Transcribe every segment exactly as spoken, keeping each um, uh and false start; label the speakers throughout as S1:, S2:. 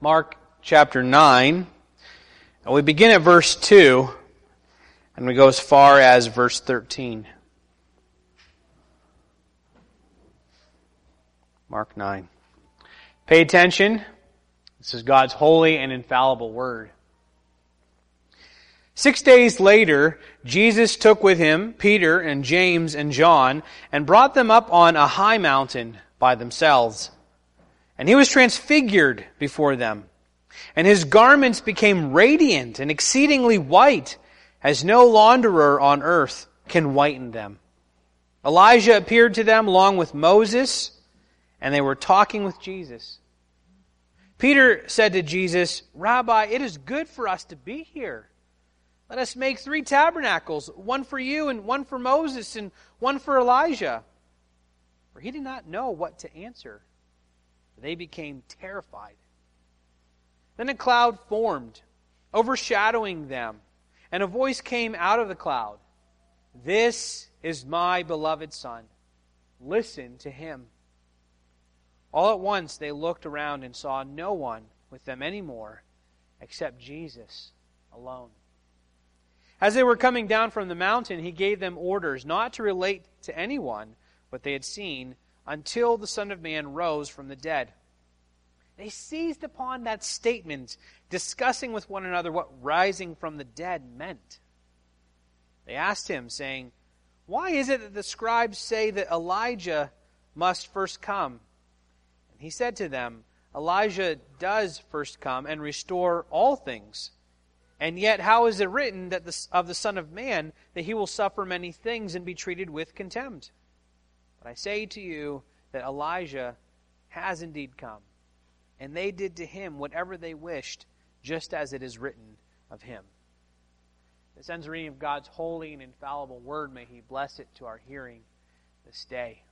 S1: Mark chapter nine. And we begin at verse two, and we go as far as verse thirteen. Mark nine. Pay attention. This is God's holy and infallible word. Six days later, Jesus took with him Peter and James and John and brought them up on a high mountain by themselves. And he was transfigured before them. And his garments became radiant and exceedingly white, as no launderer on earth can whiten them. Elijah appeared to them along with Moses, and they were talking with Jesus. Peter said to Jesus, "Rabbi, it is good for us to be here. Let us make three tabernacles, one for you and one for Moses and one for Elijah." For he did not know what to answer. They became terrified. Then a cloud formed, overshadowing them, and a voice came out of the cloud. "This is my beloved Son. Listen to him." All at once they looked around and saw no one with them anymore except Jesus alone. As they were coming down from the mountain, he gave them orders not to relate to anyone what they had seen until the Son of Man rose from the dead. They seized upon that statement, discussing with one another what rising from the dead meant. They asked him, saying, "Why is it that the scribes say that Elijah must first come?" And he said to them, "Elijah does first come and restore all things. And yet how is it written that the, of the Son of Man that he will suffer many things and be treated with contempt? But I say to you that Elijah has indeed come, and they did to him whatever they wished, just as it is written of him." This ends the reading of God's holy and infallible word. May he bless it to our hearing this day.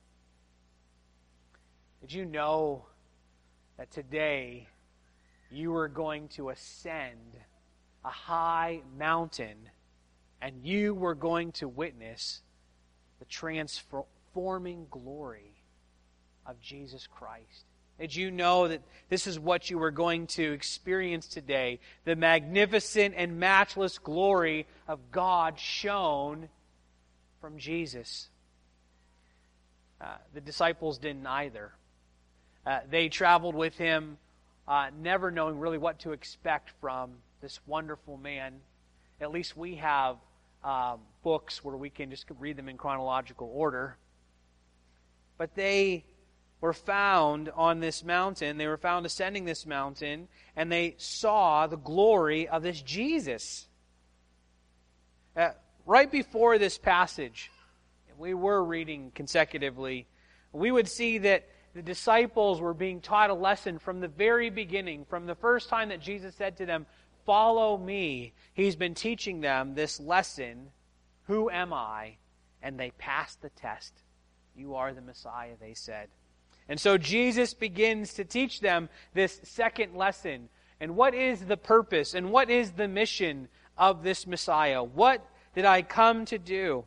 S1: Did you know that today you are going to ascend a high mountain and you were going to witness the transforming glory of Jesus Christ? Did you know that this is what you were going to experience today? The magnificent and matchless glory of God shown from Jesus. Uh, the disciples didn't either. Uh, they traveled with him, uh, never knowing really what to expect from this wonderful man. At least we have um, books where we can just read them in chronological order. But they were found on this mountain. They were found ascending this mountain, and they saw the glory of this Jesus. Uh, right before this passage, we were reading consecutively, we would see that the disciples were being taught a lesson from the very beginning, from the first time that Jesus said to them, "Follow me." He's been teaching them this lesson, "Who am I?" And they passed the test. "You are the Messiah," they said. And so Jesus begins to teach them this second lesson. And what is the purpose and what is the mission of this Messiah? What did I come to do?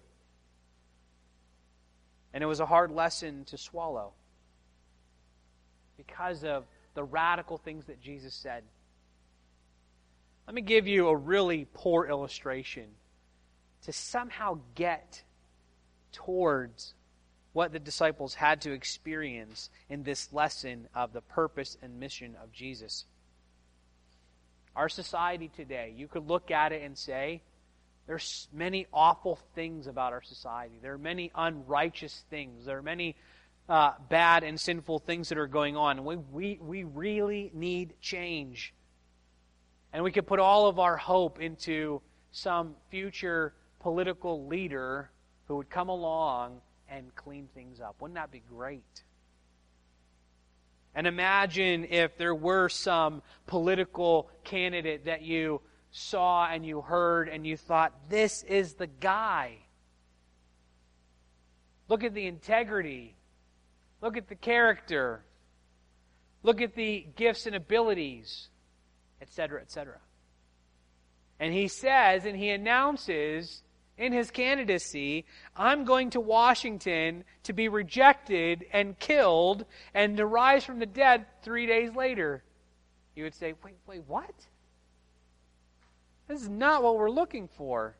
S1: And it was a hard lesson to swallow because of the radical things that Jesus said. Let me give you a really poor illustration to somehow get towards what the disciples had to experience in this lesson of the purpose and mission of Jesus. Our society today, you could look at it and say, there's many awful things about our society. There are many unrighteous things. There are many uh, bad and sinful things that are going on. We, we, we really need change. And we could put all of our hope into some future political leader who would come along and clean things up. Wouldn't that be great? And imagine if there were some political candidate that you saw and you heard and you thought, this is the guy. Look at the integrity. Look at the character. Look at the gifts and abilities, et cetera, et cetera. And he says and he announces in his candidacy, I'm going to Washington to be rejected and killed and to rise from the dead three days later. you would say, wait, wait, what? This is not what we're looking for.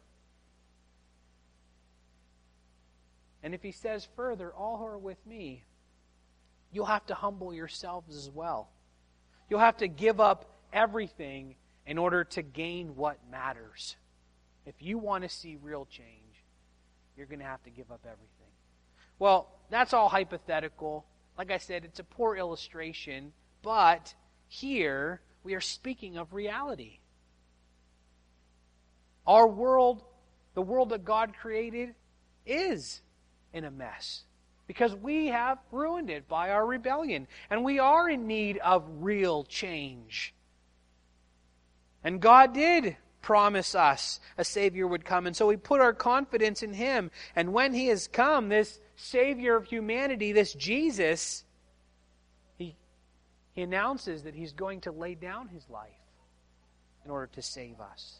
S1: And if he says further, all who are with me, you'll have to humble yourselves as well. You'll have to give up everything in order to gain what matters. If you want to see real change, you're going to have to give up everything. Well, that's all hypothetical. Like I said, it's a poor illustration, but here we are speaking of reality. Our world, the world that God created, is in a mess because we have ruined it by our rebellion, and we are in need of real change. And God did promise us a Savior would come, and so we put our confidence in Him. And when He has come, this Savior of humanity, this Jesus, He, he announces that He's going to lay down His life in order to save us.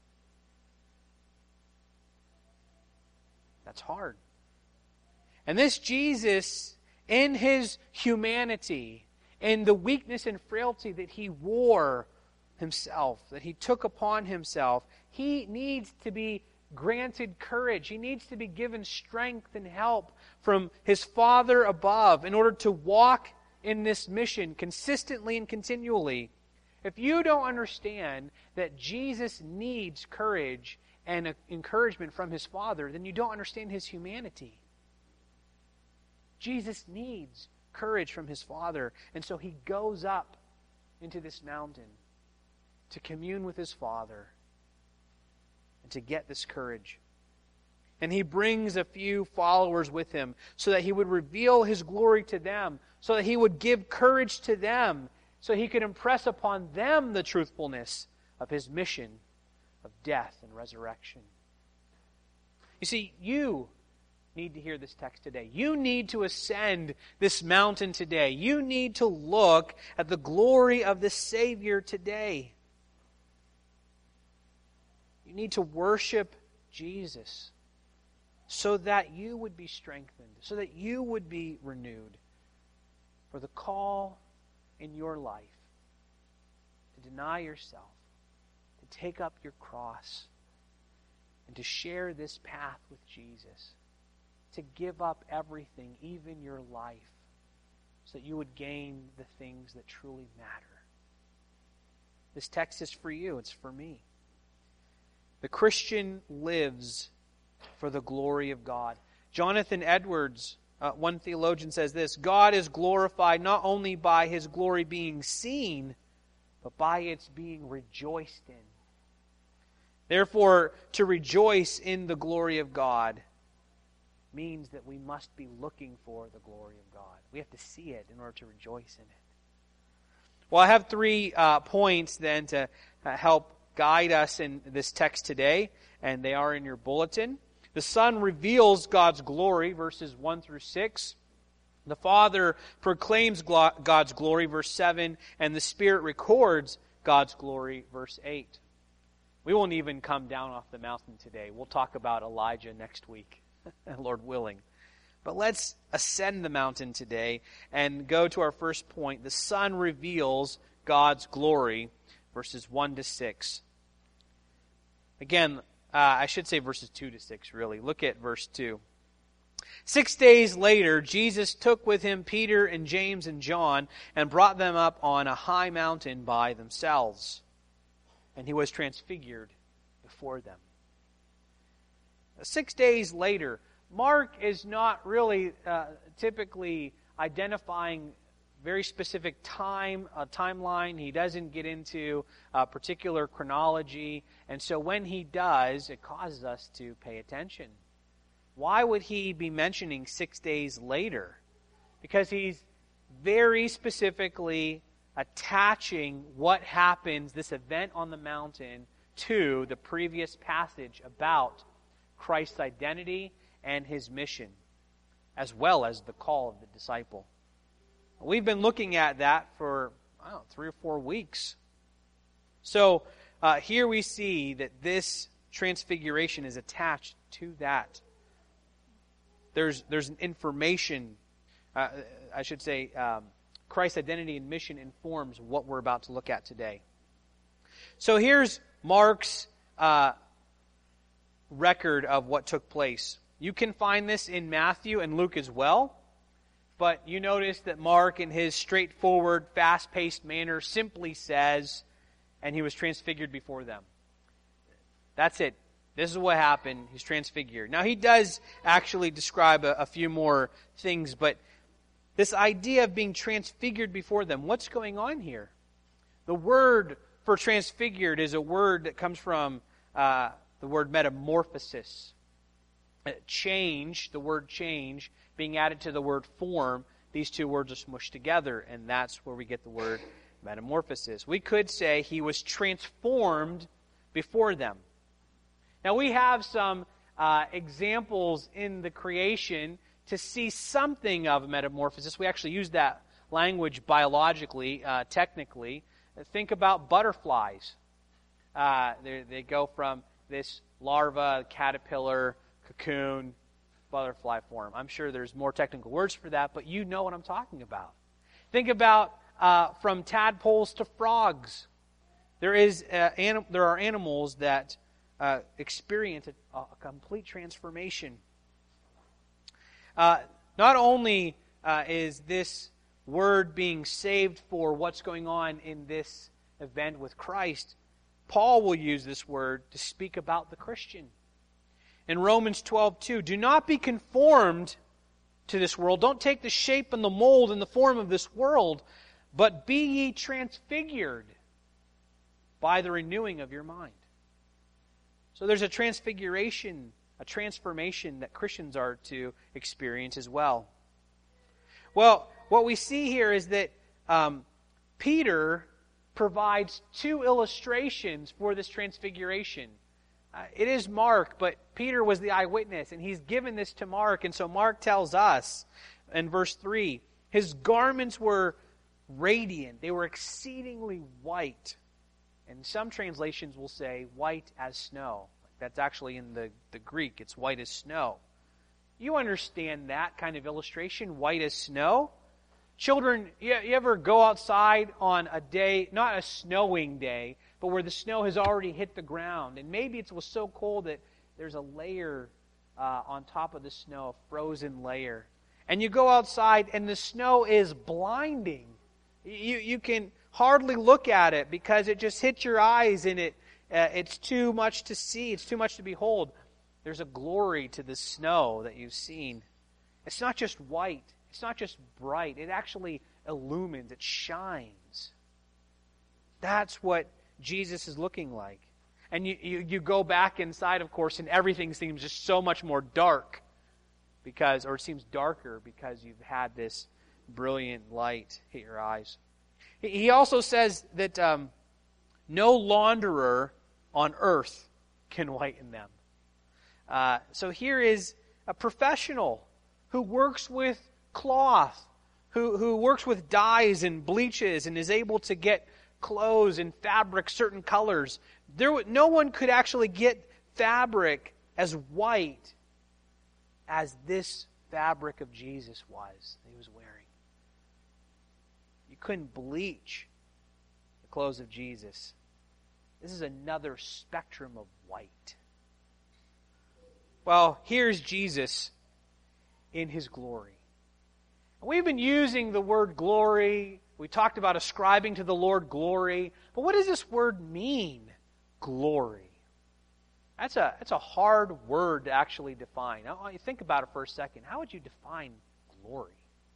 S1: That's hard. And this Jesus, in His humanity, in the weakness and frailty that He wore Himself, that He took upon Himself, He needs to be granted courage. He needs to be given strength and help from His Father above in order to walk in this mission consistently and continually. If you don't understand that Jesus needs courage and encouragement from His Father, then you don't understand His humanity. Jesus needs courage from His Father, and so He goes up into this mountain to commune with His Father and to get this courage. And He brings a few followers with Him so that He would reveal His glory to them, so that He would give courage to them, so He could impress upon them the truthfulness of His mission of death and resurrection. You see, you need to hear this text today. You need to ascend this mountain today. You need to look at the glory of the Savior today. You need to worship Jesus so that you would be strengthened, so that you would be renewed for the call in your life to deny yourself, to take up your cross, and to share this path with Jesus, to give up everything, even your life, so that you would gain the things that truly matter. This text is for you. It's for me. The Christian lives for the glory of God. Jonathan Edwards, uh, one theologian, says this: God is glorified not only by His glory being seen, but by its being rejoiced in. Therefore, to rejoice in the glory of God means that we must be looking for the glory of God. We have to see it in order to rejoice in it. Well, I have three uh, points then to uh, help guide us in this text today, and they are in your bulletin. The Son reveals God's glory, verses one through six. The Father proclaims God's glory, verse seven, and the Spirit records God's glory, verse eight. We won't even come down off the mountain today. We'll talk about Elijah next week, Lord willing. But let's ascend the mountain today and go to our first point. The Son reveals God's glory, verses one to six. Again, uh, I should say verses two to six, really. Look at verse two. Six days later, Jesus took with Him Peter and James and John and brought them up on a high mountain by themselves. And He was transfigured before them. Six days later, Mark is not really uh, typically identifying very specific time, a timeline. He doesn't get into a particular chronology. And so when he does, it causes us to pay attention. Why would he be mentioning six days later? Because he's very specifically attaching what happens, this event on the mountain, to the previous passage about Christ's identity and His mission, as well as the call of the disciple. We've been looking at that for, I don't know, three or four weeks. So uh, here we see that this transfiguration is attached to that. There's there's an information, uh, I should say, um, Christ's identity and mission informs what we're about to look at today. So here's Mark's uh, record of what took place. You can find this in Matthew and Luke as well, but you notice that Mark, in his straightforward, fast-paced manner, simply says, and he was transfigured before them. That's it. This is what happened. He's transfigured. Now, he does actually describe a, a few more things, but this idea of being transfigured before them, what's going on here? The word for transfigured is a word that comes from uh, the word metamorphosis. Uh, change, the word change, being added to the word form, these two words are smushed together, and that's where we get the word metamorphosis. We could say he was transformed before them. Now, we have some uh, examples in the creation to see something of a metamorphosis. We actually use that language biologically, uh, technically. Think about butterflies. Uh, they go from this larva, caterpillar, cocoon, butterfly form. I'm sure there's more technical words for that, but you know what I'm talking about. Think about uh, from tadpoles to frogs. There is uh, anim- there are animals that uh, experience a, a complete transformation. Uh, not only uh, is this word being saved for what's going on in this event with Christ, Paul will use this word to speak about the Christian. In Romans twelve two, do not be conformed to this world. Don't take the shape and the mold and the form of this world, but be ye transfigured by the renewing of your mind. So there's a transfiguration, a transformation that Christians are to experience as well. Well, what we see here is that um, Peter provides two illustrations for this transfiguration. Uh, it is Mark, but Peter was the eyewitness, and he's given this to Mark. And so Mark tells us in verse three, his garments were radiant. They were exceedingly white. And some translations will say white as snow. That's actually in the, the Greek. It's white as snow. You understand that kind of illustration, white as snow? Children, you, you ever go outside on a day, not a snowing day, but where the snow has already hit the ground, and maybe it was so cold that there's a layer uh, on top of the snow, a frozen layer. And you go outside and the snow is blinding. You you can hardly look at it because it just hits your eyes and it uh, it's too much to see, it's too much to behold. There's a glory to the snow that you've seen. It's not just white. It's not just bright. It actually illumines. It shines. That's what Jesus is looking like. And you, you, you go back inside, of course, and everything seems just so much more dark. because, or it seems darker because you've had this brilliant light hit your eyes. He also says that um, no launderer on earth can whiten them. Uh, so here is a professional who works with cloth, who, who works with dyes and bleaches and is able to get clothes and fabric certain colors. There, no one could actually get fabric as white as this fabric of Jesus was that he was wearing. You couldn't bleach the clothes of Jesus. This is another spectrum of white. Well, here's Jesus in His glory. We've been using the word glory. We talked about ascribing to the Lord glory. But what does this word mean, glory? That's a, that's a hard word to actually define. I want you to think about it for a second. How would you define glory?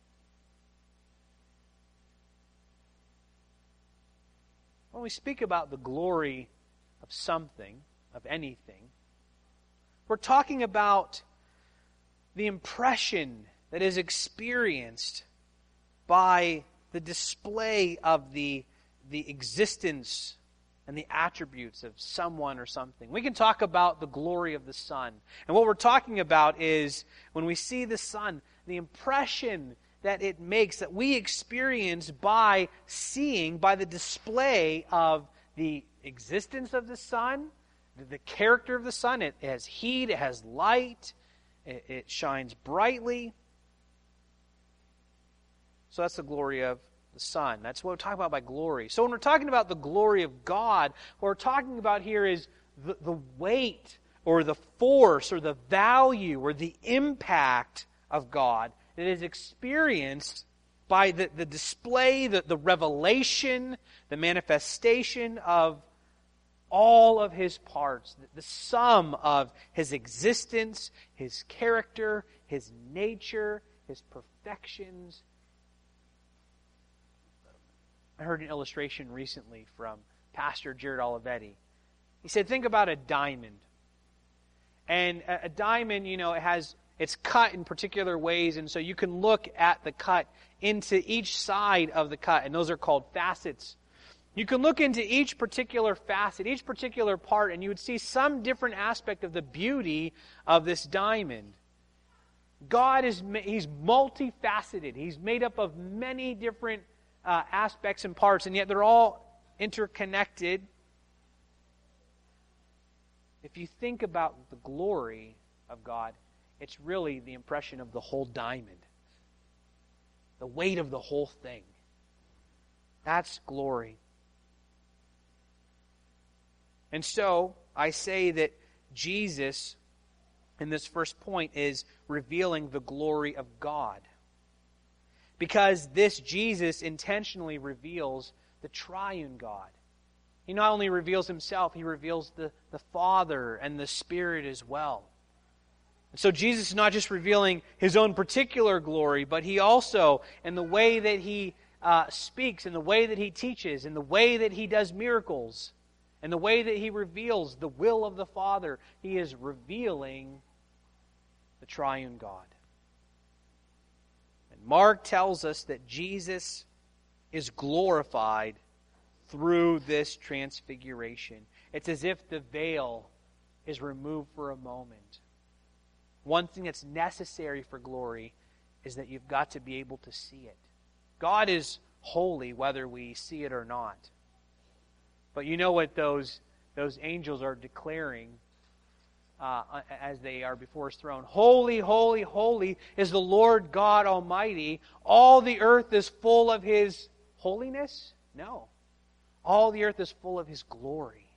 S1: When we speak about the glory of something, of anything, we're talking about the impression that is experienced by the display of the, the existence and the attributes of someone or something. We can talk about the glory of the sun. And what we're talking about is when we see the sun, the impression that it makes, that we experience by seeing, by the display of the existence of the sun, the character of the sun. It has heat, it has light, it, it shines brightly. So that's the glory of the Son. That's what we're talking about by glory. So when we're talking about the glory of God, what we're talking about here is the, the weight or the force or the value or the impact of God that is experienced by the, the display, the, the revelation, the manifestation of all of His parts, the, the sum of His existence, His character, His nature, His perfections. I heard an illustration recently from Pastor Jared Olivetti. He said, think about a diamond. And a, a diamond, you know, it has, it's cut in particular ways, and so you can look at the cut into each side of the cut, and those are called facets. You can look into each particular facet, each particular part, and you would see some different aspect of the beauty of this diamond. God is, He's multifaceted. He's made up of many different uh, aspects and parts, and yet they're all interconnected. If you think about the glory of God, it's really the impression of the whole diamond. The weight of the whole thing. That's glory. And so, I say that Jesus, in this first point, is revealing the glory of God. Because this Jesus intentionally reveals the triune God. He not only reveals Himself, He reveals the, the Father and the Spirit as well. And so Jesus is not just revealing His own particular glory, but He also, in the way that He uh, speaks, in the way that He teaches, in the way that He does miracles, in the way that He reveals the will of the Father, He is revealing the triune God. And Mark tells us that Jesus is glorified through this transfiguration. It's as if the veil is removed for a moment. One thing that's necessary for glory is that you've got to be able to see it. God is holy whether we see it or not. But you know what those, those angels are declaring uh, as they are before His throne. Holy, holy, holy is the Lord God Almighty. All the earth is full of His holiness? No. All the earth is full of His glory.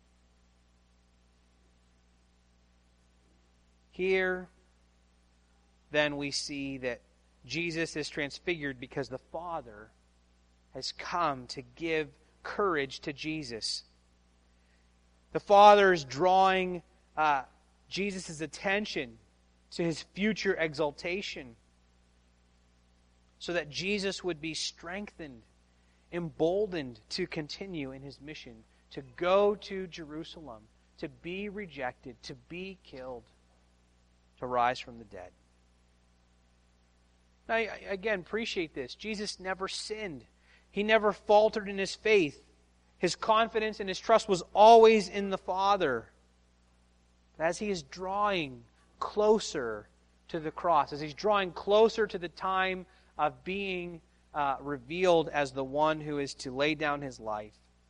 S1: Here, then, we see that Jesus is transfigured because the Father has come to give courage to Jesus. The Father is drawing uh, Jesus' attention to His future exaltation so that Jesus would be strengthened, emboldened to continue in His mission, to go to Jerusalem, to be rejected, to be killed, to rise from the dead. Now, I, again, appreciate this. Jesus never sinned. He never faltered in His faith. His confidence and His trust was always in the Father. As He is drawing closer to the cross, as He's drawing closer to the time of being uh, revealed as the one who is to lay down His life,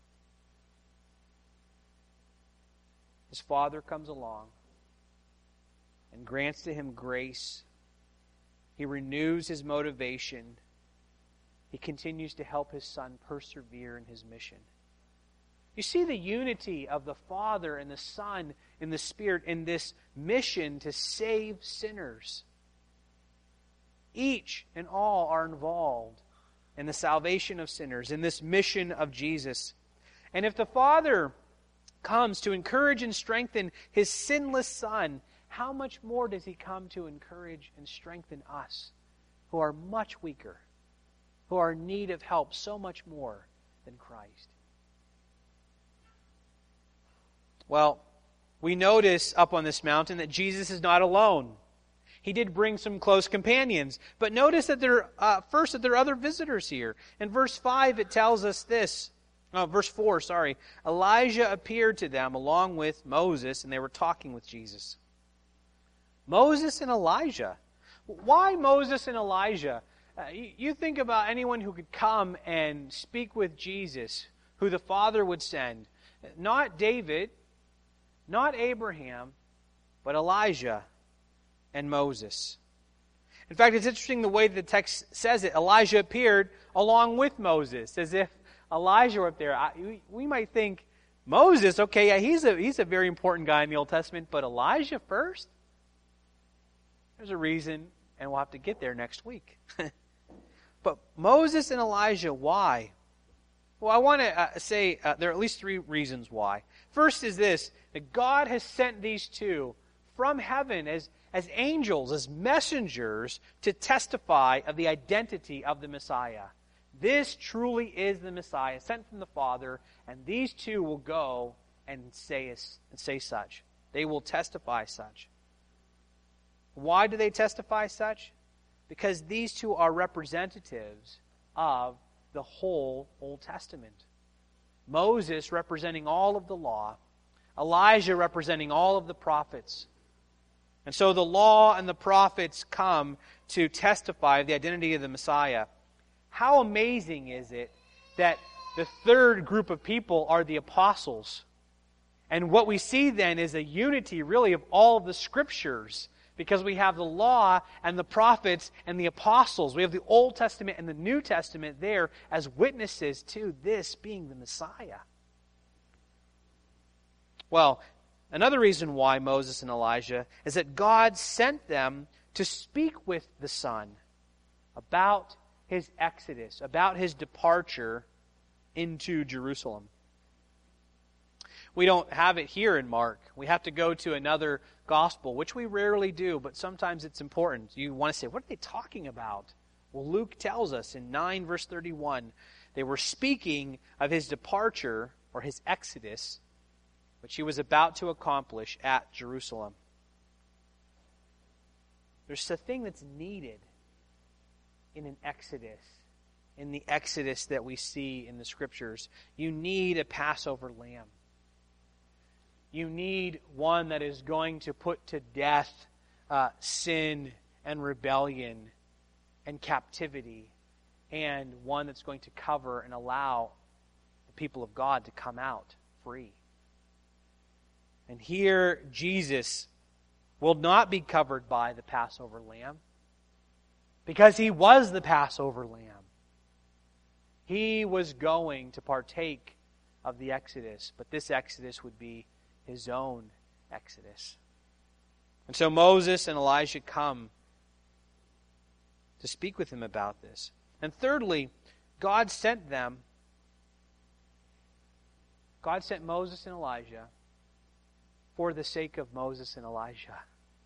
S1: His Father comes along and grants to Him grace. He renews His motivation. He continues to help His Son persevere in His mission. You see the unity of the Father and the Son and the Spirit in this mission to save sinners. Each and all are involved in the salvation of sinners, in this mission of Jesus. And if the Father comes to encourage and strengthen His sinless Son, how much more does He come to encourage and strengthen us, who are much weaker, who are in need of help so much more than Christ? Well, we notice up on this mountain that Jesus is not alone. He did bring some close companions, but notice that there, uh, first that there are other visitors here. In verse five, it tells us this. Oh, verse four, sorry. Elijah appeared to them along with Moses, and they were talking with Jesus. Moses and Elijah. Why Moses and Elijah? Uh, you, you think about anyone who could come and speak with Jesus, who the Father would send. Not David, not Abraham, but Elijah and Moses. In fact, it's interesting the way the text says it. Elijah appeared along with Moses, as if Elijah were up there. I, we, we might think, Moses, okay, yeah, he's a, he's a very important guy in the Old Testament, but Elijah first? There's a reason, and we'll have to get there next week. But Moses and Elijah, why? Well, I want to uh, say uh, there are at least three reasons why. First is this, that God has sent these two from heaven as, as angels, as messengers, to testify of the identity of the Messiah. This truly is the Messiah, sent from the Father, and these two will go and say, and say such. They will testify such. Why do they testify such? Because these two are representatives of the whole Old Testament. Moses representing all of the law, Elijah representing all of the prophets. And so the law and the prophets come to testify of the identity of the Messiah. How amazing is it that the third group of people are the apostles? And what we see then is a unity really of all of the Scriptures, because we have the law and the prophets and the apostles. We have the Old Testament and the New Testament there as witnesses to this being the Messiah. Well, another reason why Moses and Elijah is that God sent them to speak with the Son about His exodus, about His departure into Jerusalem. We don't have it here in Mark. We have to go to another gospel, which we rarely do, but sometimes it's important. You want to say, what are they talking about? Well, Luke tells us in nine verse thirty-one, they were speaking of His departure, or His exodus, which He was about to accomplish at Jerusalem. There's a thing that's needed in an exodus, in the exodus that we see in the Scriptures. You need a Passover lamb. You need one that is going to put to death uh, sin and rebellion and captivity, and one that's going to cover and allow the people of God to come out free. And here Jesus will not be covered by the Passover lamb, because He was the Passover lamb. He was going to partake of the Exodus, but this Exodus would be His own Exodus. And so Moses and Elijah come to speak with Him about this. And thirdly, God sent them, God sent Moses and Elijah for the sake of Moses and Elijah.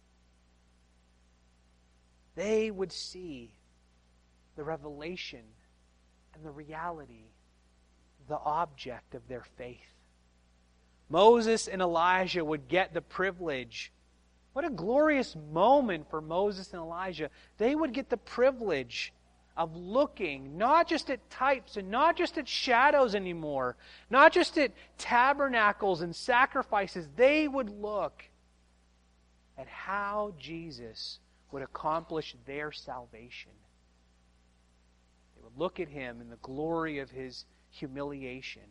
S1: They would see the revelation and the reality, the object of their faith. Moses and Elijah would get the privilege. What a glorious moment for Moses and Elijah. They would get the privilege of looking not just at types and not just at shadows anymore, not just at tabernacles and sacrifices. They would look at how Jesus would accomplish their salvation. They would look at Him in the glory of His humiliation.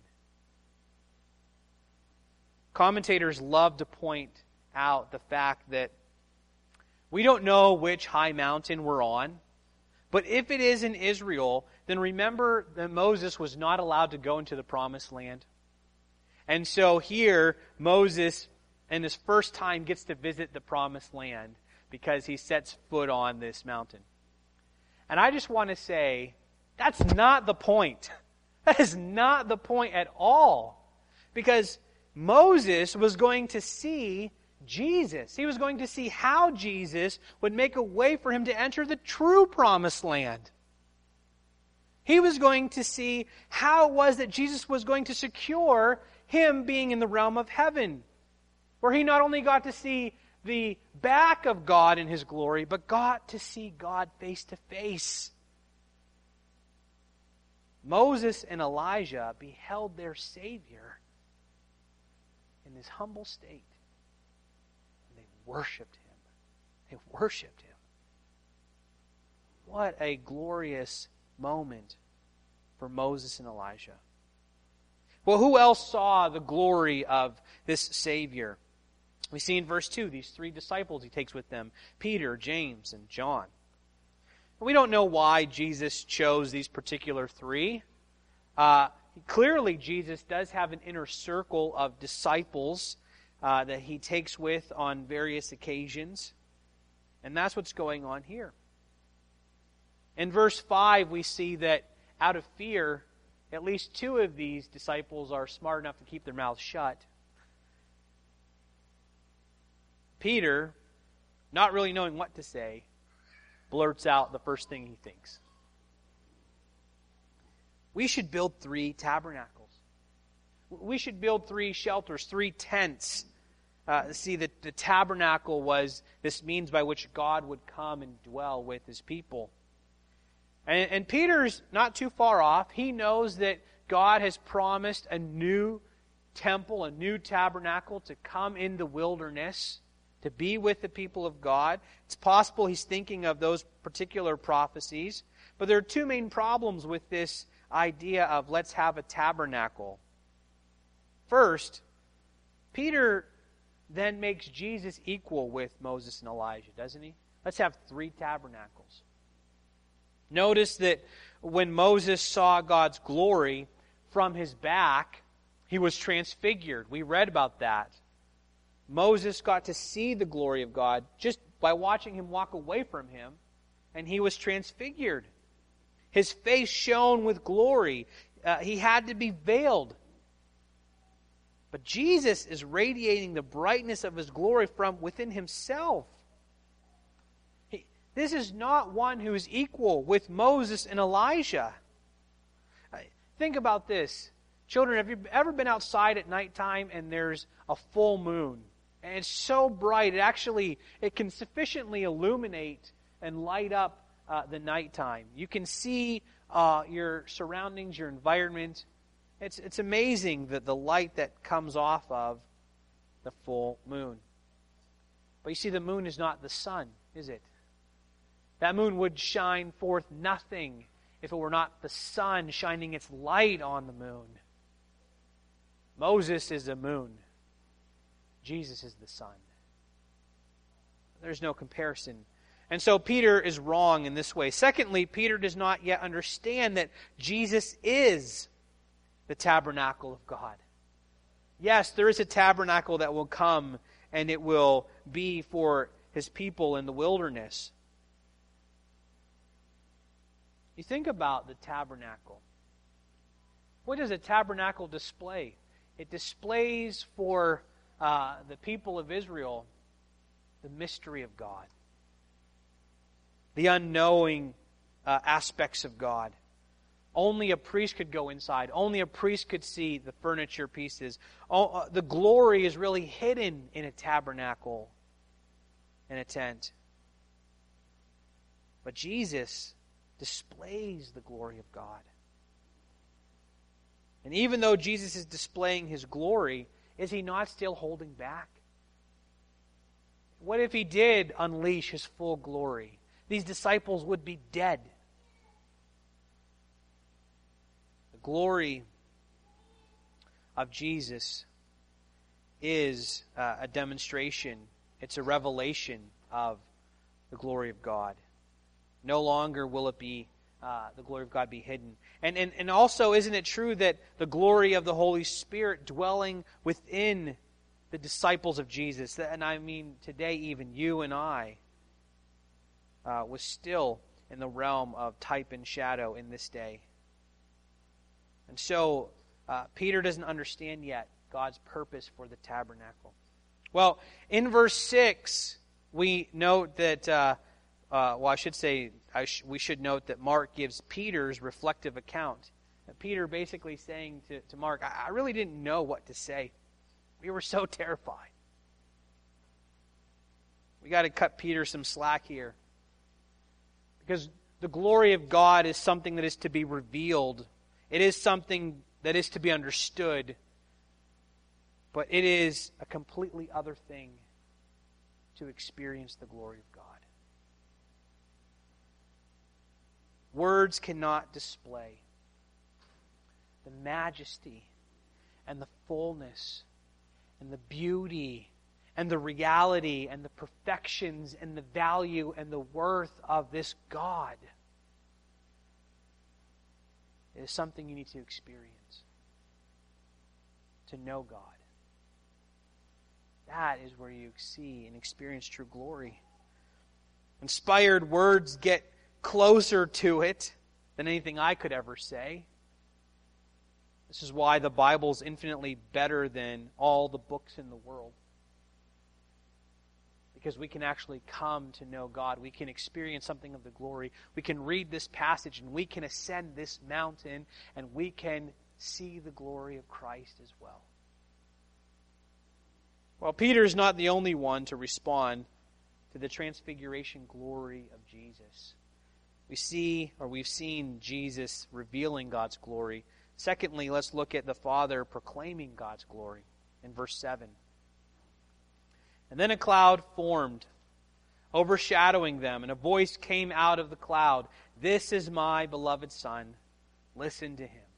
S1: Commentators love to point out the fact that we don't know which high mountain we're on, but if it is in Israel, then remember that Moses was not allowed to go into the Promised Land. And so here, Moses, in his first time, gets to visit the Promised Land because he sets foot on this mountain. And I just want to say, that's not the point. That is not the point at all. Because Moses was going to see Jesus. He was going to see how Jesus would make a way for him to enter the true Promised Land. He was going to see how it was that Jesus was going to secure him being in the realm of heaven, where he not only got to see the back of God in His glory, but got to see God face to face. Moses and Elijah beheld their Savior in His humble state. And they worshipped Him. They worshipped Him. What a glorious moment for Moses and Elijah. Well, who else saw the glory of this Savior? We see in verse two, these three disciples He takes with them, Peter, James, and John. We don't know why Jesus chose these particular three. Uh, clearly, Jesus does have an inner circle of disciples uh, that he takes with on various occasions. And that's what's going on here. In verse five, we see that out of fear, at least two of these disciples are smart enough to keep their mouths shut. Peter, not really knowing what to say, blurts out the first thing he thinks. We should build three tabernacles. We should build three shelters, three tents. Uh, see, the, the tabernacle was this means by which God would come and dwell with His people. And, and Peter's not too far off. He knows that God has promised a new temple, a new tabernacle to come in the wilderness, to be with the people of God. It's possible he's thinking of those particular prophecies. But there are two main problems with this idea of let's have a tabernacle. First, Peter then makes Jesus equal with Moses and Elijah, doesn't he? Let's have three tabernacles. Notice that when Moses saw God's glory from his back, he was transfigured. We read about that. Moses got to see the glory of God just by watching him walk away from him, and he was transfigured. His face shone with glory. Uh, he had to be veiled. But Jesus is radiating the brightness of His glory from within Himself. He, this is not one who is equal with Moses and Elijah. Think about this. Children, have you ever been outside at nighttime and there's a full moon? And it's so bright, it actually, it can sufficiently illuminate and light up uh, the nighttime. You can see uh, your surroundings, your environment. It's, it's amazing that the light that comes off of the full moon. But you see, the moon is not the sun, is it? That moon would shine forth nothing if it were not the sun shining its light on the moon. Moses is the moon. Jesus is the sun. There's no comparison. And so Peter is wrong in this way. Secondly, Peter does not yet understand that Jesus is the tabernacle of God. Yes, there is a tabernacle that will come and it will be for His people in the wilderness. You think about the tabernacle. What does a tabernacle display? It displays for uh, the people of Israel the mystery of God, the unknowing uh, aspects of God. Only a priest could go inside. Only a priest could see the furniture pieces. Oh, uh, the glory is really hidden in a tabernacle, in a tent. But Jesus displays the glory of God. And even though Jesus is displaying His glory, is He not still holding back? What if He did unleash His full glory? These disciples would be dead. The glory of Jesus is uh, a demonstration. It's a revelation of the glory of God. No longer will it be uh, the glory of God be hidden. And, and and also, isn't it true that the glory of the Holy Spirit dwelling within the disciples of Jesus, and I mean today even you and I, uh, was still in the realm of type and shadow in this day. And so, uh, Peter doesn't understand yet God's purpose for the tabernacle. Well, in verse six, we note that, uh, uh, well, I should say, I sh- we should note that Mark gives Peter's reflective account. And Peter basically saying to, to Mark, I-, I really didn't know what to say. We were so terrified. We got to cut Peter some slack here. Because the glory of God is something that is to be revealed. It is something that is to be understood. But it is a completely other thing to experience the glory of God. Words cannot display the majesty and the fullness and the beauty and the reality and the perfections and the value and the worth of this God. It is something you need to experience, to know God. That is where you see and experience true glory. Inspired words get closer to it than anything I could ever say. This is why the Bible is infinitely better than all the books in the world. Because we can actually come to know God. We can experience something of the glory. We can read this passage and we can ascend this mountain and we can see the glory of Christ as well. Well, Peter is not the only one to respond to the transfiguration glory of Jesus. We see, or we've seen Jesus revealing God's glory. Secondly, let's look at the Father proclaiming God's glory in verse seven. And then a cloud formed, overshadowing them, and a voice came out of the cloud. This is my beloved Son. Listen to him.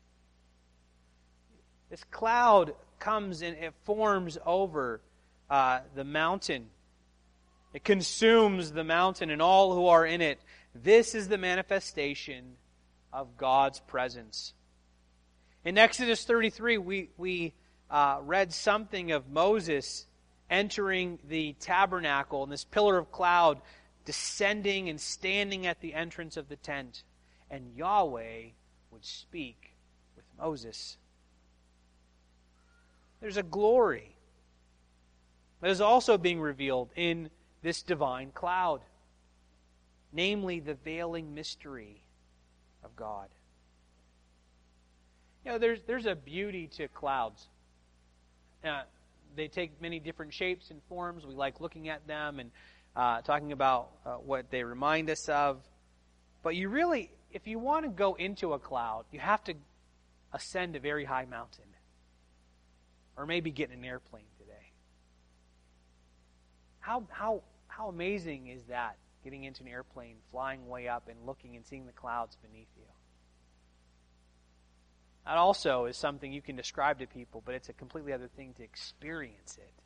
S1: This cloud comes and it forms over uh, the mountain. It consumes the mountain and all who are in it. This is the manifestation of God's presence. In Exodus thirty-three, we, we uh, read something of Moses entering the tabernacle and this pillar of cloud descending and standing at the entrance of the tent. And Yahweh would speak with Moses. There's a glory that is also being revealed in this divine cloud, namely the veiling mystery of God. You know, there's there's a beauty to clouds. Uh, they take many different shapes and forms. We like looking at them and uh, talking about uh, what they remind us of. But you really, if you want to go into a cloud, you have to ascend a very high mountain. Or maybe get in an airplane today. How how how amazing is that, getting into an airplane, flying way up and looking and seeing the clouds beneath you? That also is something you can describe to people, but it's a completely other thing to experience it.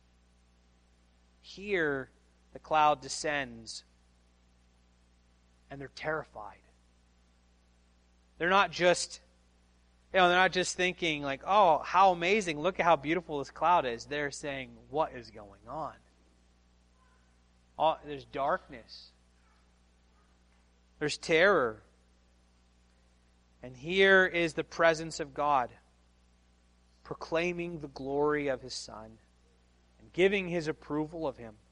S1: Here, the cloud descends, and they're terrified. They're not just, you know, they're not just thinking like, oh, how amazing, look at how beautiful this cloud is. They're saying, what is going on? Oh, there's darkness. There's terror. And here is the presence of God, proclaiming the glory of His Son and giving His approval of Him.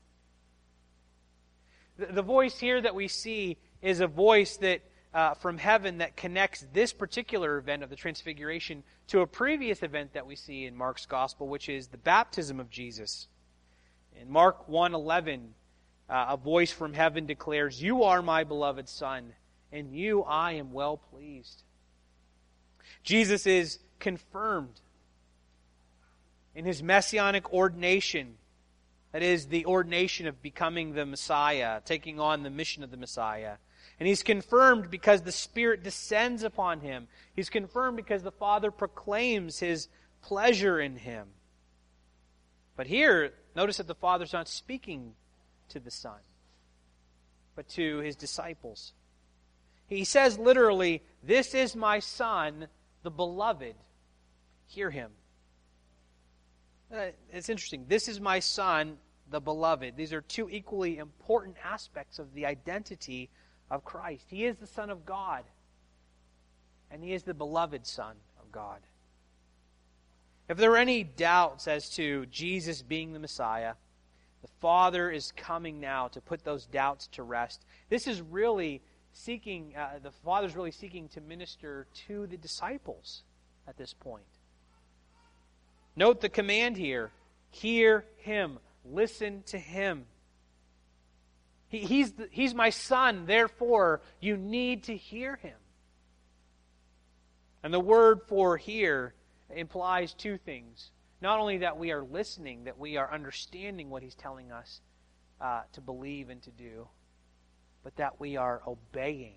S1: The, the voice here that we see is a voice that uh, from heaven that connects this particular event of the Transfiguration to a previous event that we see in Mark's Gospel, which is the baptism of Jesus. In Mark one eleven, uh, a voice from heaven declares, "You are my beloved Son, in you I am well pleased." Jesus is confirmed in His messianic ordination. That is, the ordination of becoming the Messiah, taking on the mission of the Messiah. And He's confirmed because the Spirit descends upon Him. He's confirmed because the Father proclaims His pleasure in Him. But here, notice that the Father's not speaking to the Son, but to His disciples. He says literally, "This is my Son, the beloved. Hear Him." Uh, it's interesting. This is my Son, the beloved. These are two equally important aspects of the identity of Christ. He is the Son of God, and He is the beloved Son of God. If there are any doubts as to Jesus being the Messiah, the Father is coming now to put those doubts to rest. This is really seeking, uh, the Father's really seeking to minister to the disciples at this point. Note the command here. Hear Him. Listen to Him. He, he's, the, he's my Son, therefore you need to hear Him. And the word for hear implies two things. Not only that we are listening, that we are understanding what He's telling us uh, to believe and to do, but that we are obeying.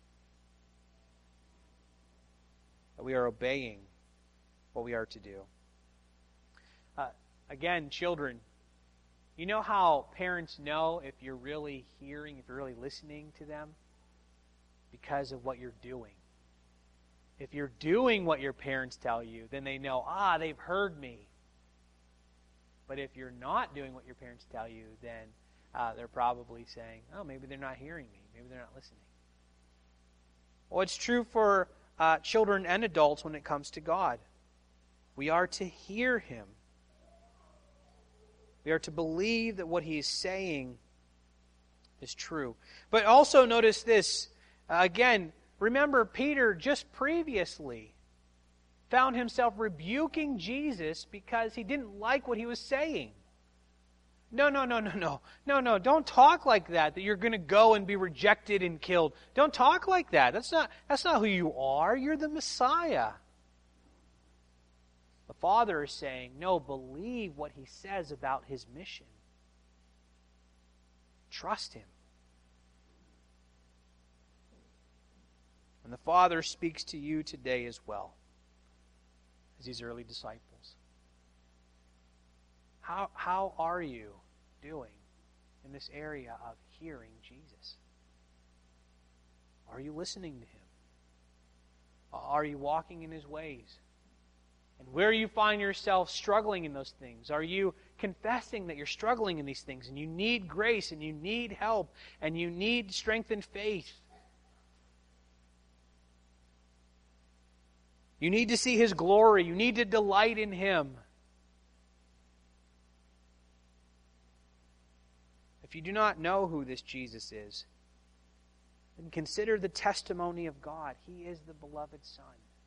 S1: That we are obeying what we are to do. Uh, again, children, You know how parents know if you're really hearing, if you're really listening to them? Because of what you're doing. If you're doing what your parents tell you, then they know, ah, they've heard me. But if you're not doing what your parents tell you, then uh, they're probably saying, oh, maybe they're not hearing me. Maybe they're not listening. Well, it's true for uh, children and adults when it comes to God. We are to hear Him. We are to believe that what He is saying is true. But also notice this, uh, again, remember Peter just previously found himself rebuking Jesus because he didn't like what he was saying. No, no, no, no, no. No, no, don't talk like that, that you're going to go and be rejected and killed. Don't talk like that. That's not, that's not who you are. You're the Messiah. The Father is saying, no, believe what He says about His mission. Trust Him. And the Father speaks to you today as well, as these early disciples. How, how are you doing in this area of hearing Jesus? Are you listening to Him? Are you walking in His ways? And where you find yourself struggling in those things, are you confessing that you're struggling in these things and you need grace and you need help and you need strengthened faith? You need to see His glory. You need to delight in Him. If you do not know who this Jesus is, then consider the testimony of God. He is the beloved Son.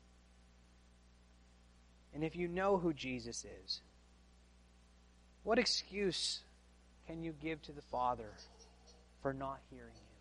S1: And if you know who Jesus is, what excuse can you give to the Father for not hearing Him?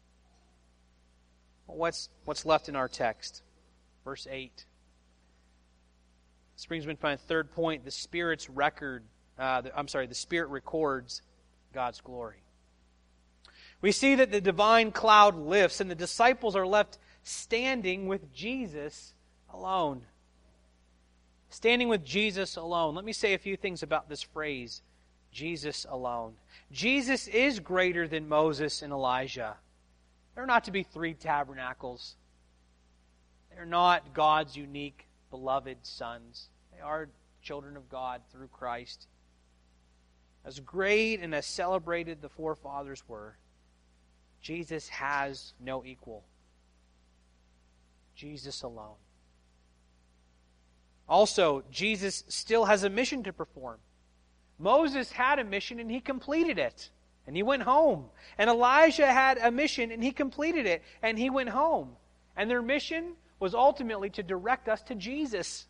S1: Well, what's, what's left in our text? Verse eight. This brings me to my third point. The Spirit's record, uh, the, I'm sorry, the Spirit records God's glory. We see that the divine cloud lifts and the disciples are left standing with Jesus alone. Standing with Jesus alone. Let me say a few things about this phrase, Jesus alone. Jesus is greater than Moses and Elijah. There are not to be three tabernacles. They're not God's unique, beloved sons. They are children of God through Christ. As great and as celebrated the forefathers were, Jesus has no equal. Jesus alone. Also, Jesus still has a mission to perform. Moses had a mission and he completed it. And he went home. And Elijah had a mission and he completed it. And he went home. And their mission was ultimately to direct us to Jesus.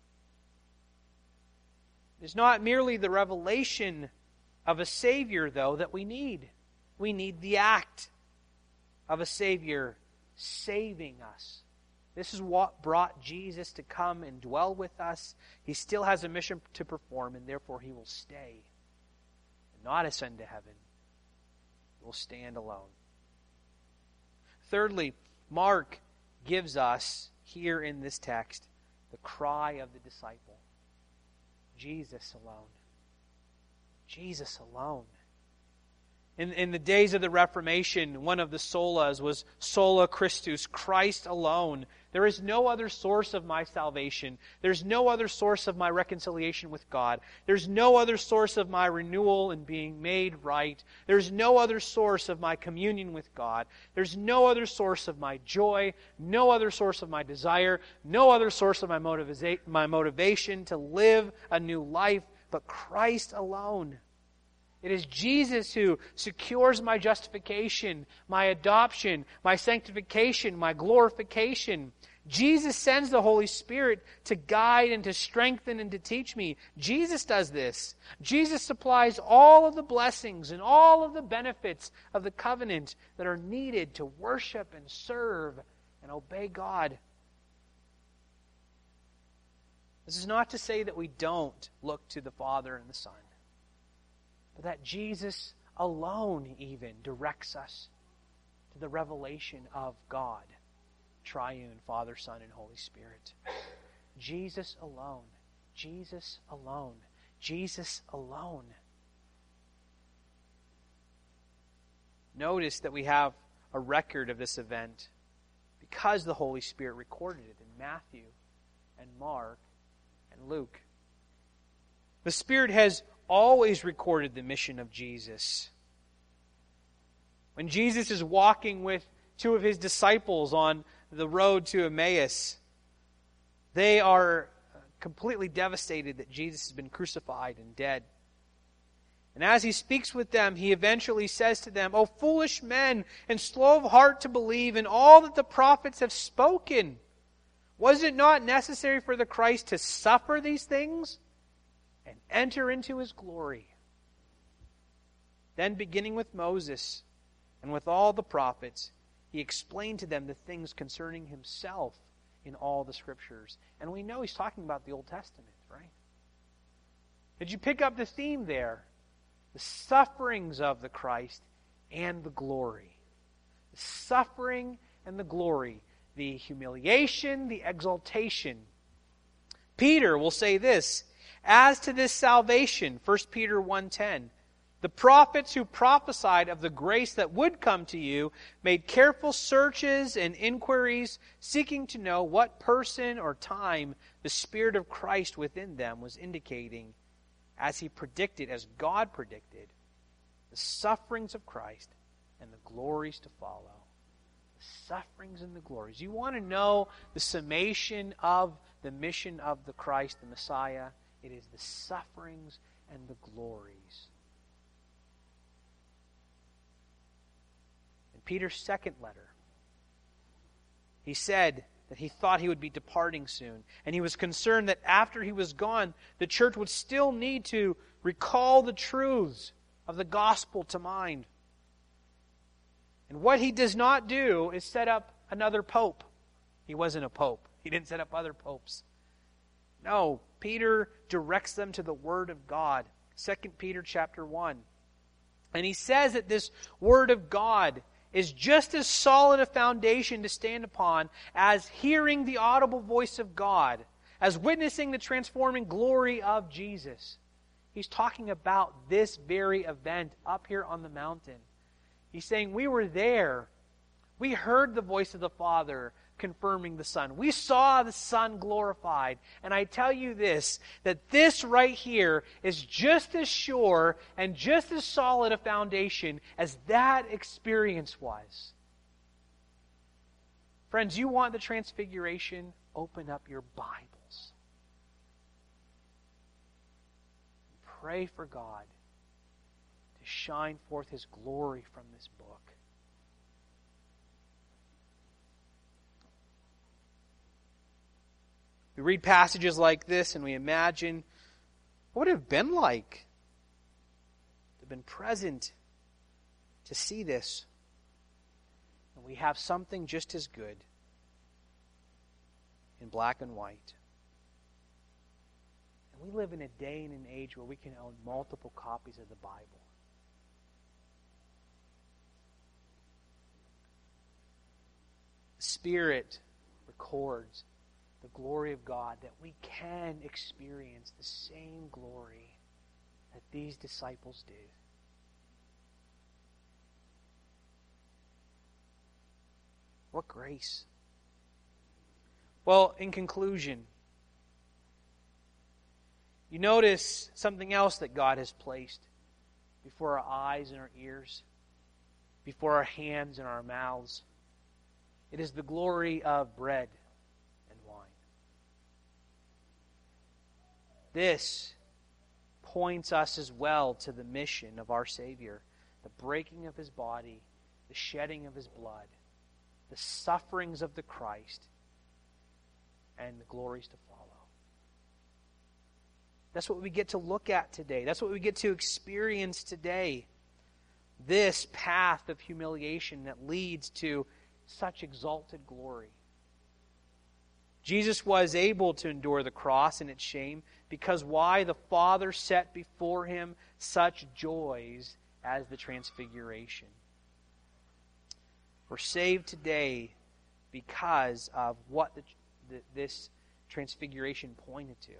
S1: It's not merely the revelation of a Savior, though, that we need. We need the act of a Savior saving us. This is what brought Jesus to come and dwell with us. He still has a mission to perform, and therefore He will stay and not ascend to heaven. He will stand alone. Thirdly, Mark gives us, here in this text, the cry of the disciple. Jesus alone. Jesus alone. In, in the days of the Reformation, one of the solas was sola Christus, Christ alone. There is no other source of my salvation. There's no other source of my reconciliation with God. There's no other source of my renewal and being made right. There's no other source of my communion with God. There's no other source of my joy, no other source of my desire, no other source of my, motiva- my motivation to live a new life, but Christ alone. It is Jesus who secures my justification, my adoption, my sanctification, my glorification. Jesus sends the Holy Spirit to guide and to strengthen and to teach me. Jesus does this. Jesus supplies all of the blessings and all of the benefits of the covenant that are needed to worship and serve and obey God. This is not to say that we don't look to the Father and the Son, but that Jesus alone even directs us to the revelation of God, triune, Father, Son, and Holy Spirit. Jesus alone. Jesus alone. Jesus alone. Notice that we have a record of this event because the Holy Spirit recorded it in Matthew and Mark and Luke. The Spirit has always recorded the mission of Jesus. When Jesus is walking with two of his disciples on the road to Emmaus, they are completely devastated that Jesus has been crucified and dead. And as he speaks with them, he eventually says to them, "O foolish men, and slow of heart to believe in all that the prophets have spoken. Was it not necessary for the Christ to suffer these things and enter into his glory?" Then, beginning with Moses and with all the prophets, he explained to them the things concerning himself in all the Scriptures. And we know he's talking about the Old Testament, right? Did you pick up the theme there? The sufferings of the Christ and the glory. The suffering and the glory. The humiliation, the exaltation. Peter will say this, "As to this salvation," First Peter one ten, "the prophets who prophesied of the grace that would come to you made careful searches and inquiries, seeking to know what person or time the Spirit of Christ within them was indicating, as he predicted, as God predicted, the sufferings of Christ and the glories to follow." The sufferings and the glories. You want to know the summation of the mission of the Christ, the Messiah? It is the sufferings and the glories. In Peter's second letter, he said that he thought he would be departing soon. And he was concerned that after he was gone, the church would still need to recall the truths of the gospel to mind. And what he does not do is set up another pope. He wasn't a pope. He didn't set up other popes. No, Peter directs them to the Word of God. Second Peter chapter one. And he says that this Word of God is just as solid a foundation to stand upon as hearing the audible voice of God, as witnessing the transforming glory of Jesus. He's talking about this very event up here on the mountain. He's saying, we were there. We heard the voice of the Father confirming the Son. We saw the Son glorified. And I tell you this, that this right here is just as sure and just as solid a foundation as that experience was. Friends, you want the transfiguration? Open up your Bibles. Pray for God to shine forth His glory from this book. We read passages like this and we imagine, what would it have been like to have been present to see this? And we have something just as good in black and white. And we live in a day and an age where we can own multiple copies of the Bible. The Spirit records the glory of God, that we can experience the same glory that these disciples did. What grace. Well, in conclusion, you notice something else that God has placed before our eyes and our ears, before our hands and our mouths. It is the glory of bread and wine. This points us as well to the mission of our Savior, the breaking of His body, the shedding of His blood, the sufferings of the Christ, and the glories to follow. That's what we get to look at today. That's what we get to experience today. This path of humiliation that leads to such exalted glory. Jesus was able to endure the cross and its shame because why? The Father set before Him such joys as the transfiguration. We're saved today because of what the, the, this transfiguration pointed to.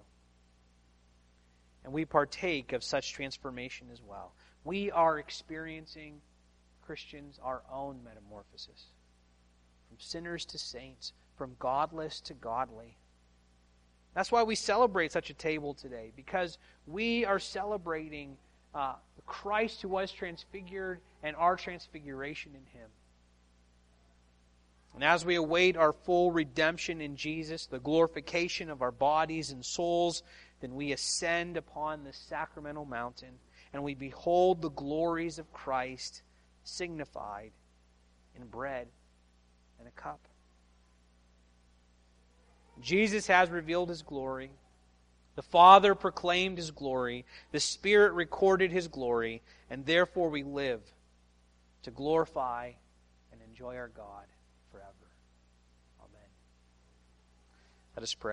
S1: And we partake of such transformation as well. We are experiencing Christians, our own metamorphosis. From sinners to saints, from godless to godly. That's why we celebrate such a table today, because we are celebrating uh, Christ who was transfigured and our transfiguration in Him. And as we await our full redemption in Jesus, the glorification of our bodies and souls, then we ascend upon the sacramental mountain and we behold the glories of Christ signified in bread and a cup. Jesus has revealed His glory. The Father proclaimed His glory. The Spirit recorded His glory. And therefore we live to glorify and enjoy our God forever. Amen. Let us pray.